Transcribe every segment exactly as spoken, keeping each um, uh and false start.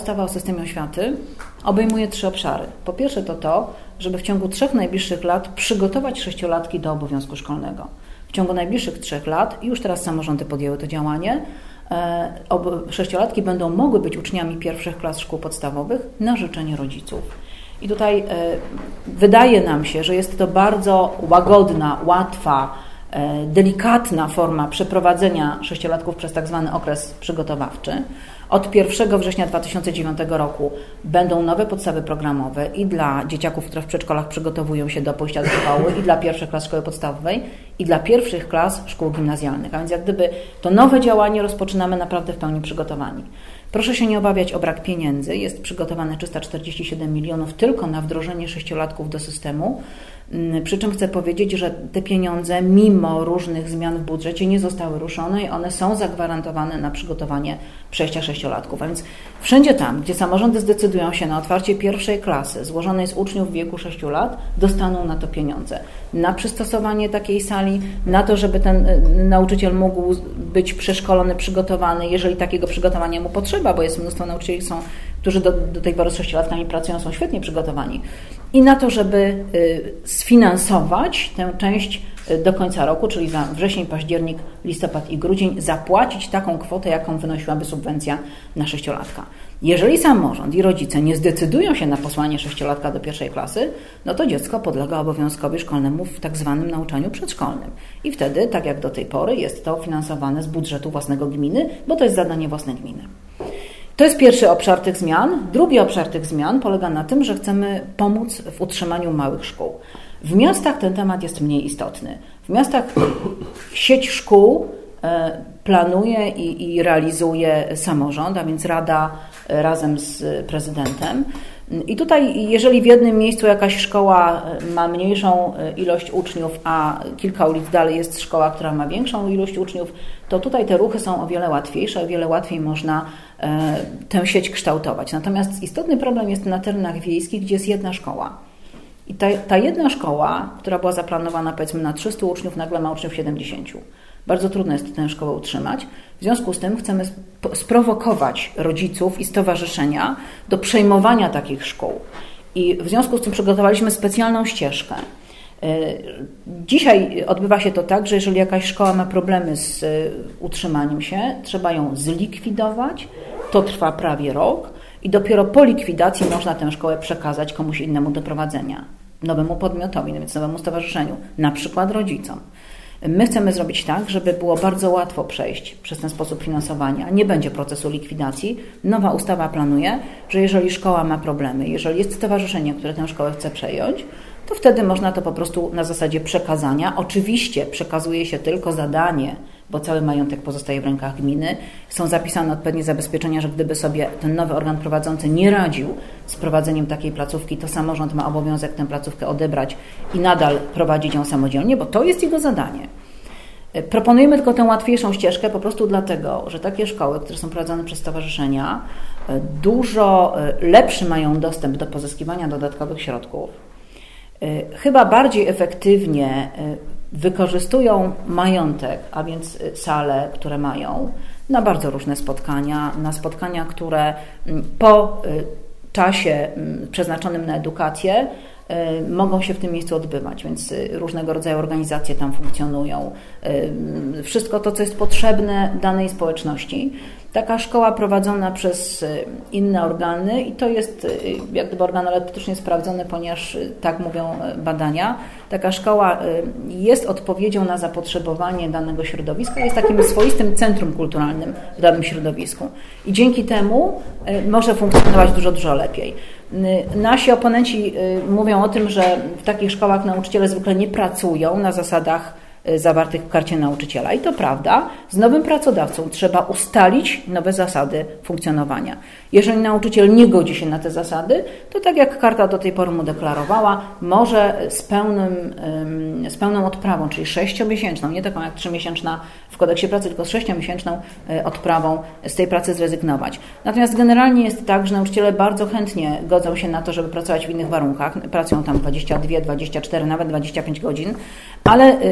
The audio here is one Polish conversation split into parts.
ustawa o systemie oświaty obejmuje trzy obszary. Po pierwsze to to, żeby w ciągu trzech najbliższych lat przygotować sześciolatki do obowiązku szkolnego. W ciągu najbliższych trzech lat, i już teraz samorządy podjęły to działanie, sześciolatki będą mogły być uczniami pierwszych klas szkół podstawowych na życzenie rodziców. I tutaj wydaje nam się, że jest to bardzo łagodna, łatwa, delikatna forma przeprowadzenia sześciolatków przez tak zwany okres przygotowawczy. Od pierwszego września dwa tysiące dziewiątego roku będą nowe podstawy programowe i dla dzieciaków, które w przedszkolach przygotowują się do pójścia do szkoły, i dla pierwszych klas szkoły podstawowej, i dla pierwszych klas szkół gimnazjalnych. A więc jak gdyby to nowe działanie rozpoczynamy naprawdę w pełni przygotowani. Proszę się nie obawiać o brak pieniędzy. Jest przygotowane trzysta czterdzieści siedem milionów tylko na wdrożenie sześciolatków do systemu. Przy czym chcę powiedzieć, że te pieniądze mimo różnych zmian w budżecie nie zostały ruszone i one są zagwarantowane na przygotowanie przejścia sześciolatków. A więc wszędzie tam, gdzie samorządy zdecydują się na otwarcie pierwszej klasy złożonej z uczniów w wieku sześciu lat, dostaną na to pieniądze. Na przystosowanie takiej sali, na to, żeby ten nauczyciel mógł być przeszkolony, przygotowany, jeżeli takiego przygotowania mu potrzeba, bo jest mnóstwo nauczycieli, są, którzy do, do tej pory z sześciolatkami pracują, są świetnie przygotowani. I na to, żeby sfinansować tę część do końca roku, czyli za wrzesień, październik, listopad i grudzień, zapłacić taką kwotę, jaką wynosiłaby subwencja na sześciolatka. Jeżeli samorząd i rodzice nie zdecydują się na posłanie sześciolatka do pierwszej klasy, no to dziecko podlega obowiązkowi szkolnemu w tak zwanym nauczaniu przedszkolnym. I wtedy, tak jak do tej pory, jest to finansowane z budżetu własnego gminy, bo to jest zadanie własne gminy. To jest pierwszy obszar tych zmian. Drugi obszar tych zmian polega na tym, że chcemy pomóc w utrzymaniu małych szkół. W miastach ten temat jest mniej istotny. W miastach sieć szkół planuje i, i realizuje samorząd, a więc Rada razem z prezydentem. I tutaj, jeżeli w jednym miejscu jakaś szkoła ma mniejszą ilość uczniów, a kilka ulic dalej jest szkoła, która ma większą ilość uczniów, to tutaj te ruchy są o wiele łatwiejsze, o wiele łatwiej można tę sieć kształtować. Natomiast istotny problem jest na terenach wiejskich, gdzie jest jedna szkoła. I ta, ta jedna szkoła, która była zaplanowana powiedzmy na trzystu uczniów, nagle ma uczniów siedemdziesięciu. Bardzo trudno jest tę szkołę utrzymać. W związku z tym chcemy sprowokować rodziców i stowarzyszenia do przejmowania takich szkół. I w związku z tym przygotowaliśmy specjalną ścieżkę. Dzisiaj odbywa się to tak, że jeżeli jakaś szkoła ma problemy z utrzymaniem się, trzeba ją zlikwidować. To trwa prawie rok i dopiero po likwidacji można tę szkołę przekazać komuś innemu do prowadzenia. Nowemu podmiotowi, no więc nowemu stowarzyszeniu, na przykład rodzicom. My chcemy zrobić tak, żeby było bardzo łatwo przejść przez ten sposób finansowania. Nie będzie procesu likwidacji. Nowa ustawa planuje, że jeżeli szkoła ma problemy, jeżeli jest stowarzyszenie, które tę szkołę chce przejąć, to wtedy można to po prostu na zasadzie przekazania. Oczywiście przekazuje się tylko zadanie, bo cały majątek pozostaje w rękach gminy. Są zapisane odpowiednie zabezpieczenia, że gdyby sobie ten nowy organ prowadzący nie radził z prowadzeniem takiej placówki, to samorząd ma obowiązek tę placówkę odebrać i nadal prowadzić ją samodzielnie, bo to jest jego zadanie. Proponujemy tylko tę łatwiejszą ścieżkę po prostu dlatego, że takie szkoły, które są prowadzone przez stowarzyszenia, dużo lepszy mają dostęp do pozyskiwania dodatkowych środków. Chyba bardziej efektywnie wykorzystują majątek, a więc sale, które mają, na bardzo różne spotkania, na spotkania, które po czasie przeznaczonym na edukację mogą się w tym miejscu odbywać, więc różnego rodzaju organizacje tam funkcjonują. Wszystko to, co jest potrzebne danej społeczności. Taka szkoła prowadzona przez inne organy i to jest jak gdyby organoleptycznie sprawdzone, ponieważ tak mówią badania. Taka szkoła jest odpowiedzią na zapotrzebowanie danego środowiska, jest takim swoistym centrum kulturalnym w danym środowisku. I dzięki temu może funkcjonować dużo, dużo lepiej. Nasi oponenci mówią o tym, że w takich szkołach nauczyciele zwykle nie pracują na zasadach zawartych w karcie nauczyciela. I to prawda. Z nowym pracodawcą trzeba ustalić nowe zasady funkcjonowania. Jeżeli nauczyciel nie godzi się na te zasady, to tak jak karta do tej pory mu deklarowała, może z, pełnym, z pełną odprawą, czyli sześciomiesięczną, nie taką jak trzymiesięczna w kodeksie pracy, tylko z sześciomiesięczną odprawą z tej pracy zrezygnować. Natomiast generalnie jest tak, że nauczyciele bardzo chętnie godzą się na to, żeby pracować w innych warunkach. Pracują tam dwadzieścia dwa, dwadzieścia cztery, nawet dwadzieścia pięć godzin, ale pod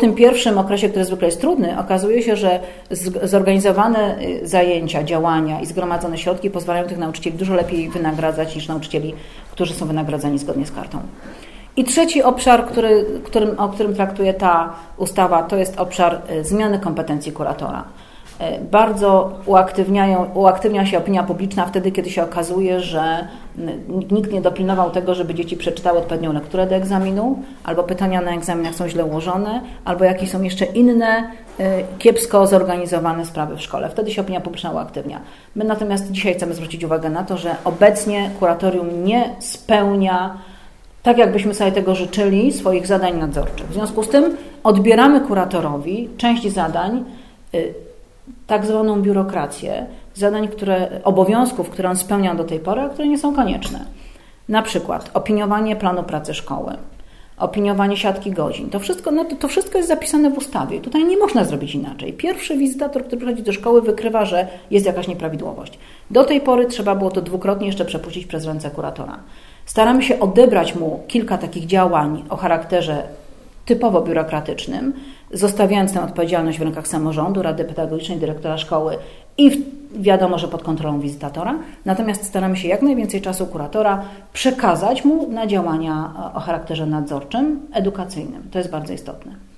tym pierwszym okresie, który zwykle jest trudny, okazuje się, że zorganizowane zajęcia, działania i zgromadzone środki pozwalają tych nauczycieli dużo lepiej wynagradzać niż nauczycieli, którzy są wynagradzani zgodnie z kartą. I trzeci obszar, który, którym, o którym traktuje ta ustawa, to jest obszar zmiany kompetencji kuratora. Bardzo uaktywniają, uaktywnia się opinia publiczna wtedy, kiedy się okazuje, że nikt nie dopilnował tego, żeby dzieci przeczytały odpowiednią lekturę do egzaminu, albo pytania na egzaminach są źle ułożone, albo jakieś są jeszcze inne kiepsko zorganizowane sprawy w szkole. Wtedy się opinia publiczna uaktywnia. My natomiast dzisiaj chcemy zwrócić uwagę na to, że obecnie kuratorium nie spełnia, tak jakbyśmy sobie tego życzyli, swoich zadań nadzorczych. W związku z tym odbieramy kuratorowi część zadań, tak zwaną biurokrację, zadań, które, obowiązków, które on spełniał do tej pory, a które nie są konieczne. Na przykład opiniowanie planu pracy szkoły, opiniowanie siatki godzin. To wszystko, no to, to wszystko jest zapisane w ustawie. Tutaj nie można zrobić inaczej. Pierwszy wizytator, który przychodzi do szkoły, wykrywa, że jest jakaś nieprawidłowość. Do tej pory trzeba było to dwukrotnie jeszcze przepuścić przez ręce kuratora. Staramy się odebrać mu kilka takich działań o charakterze typowo biurokratycznym, zostawiając tę odpowiedzialność w rękach samorządu, Rady Pedagogicznej, dyrektora szkoły i wiadomo, że pod kontrolą wizytatora. Natomiast staramy się jak najwięcej czasu kuratora przekazać mu na działania o charakterze nadzorczym, edukacyjnym. To jest bardzo istotne.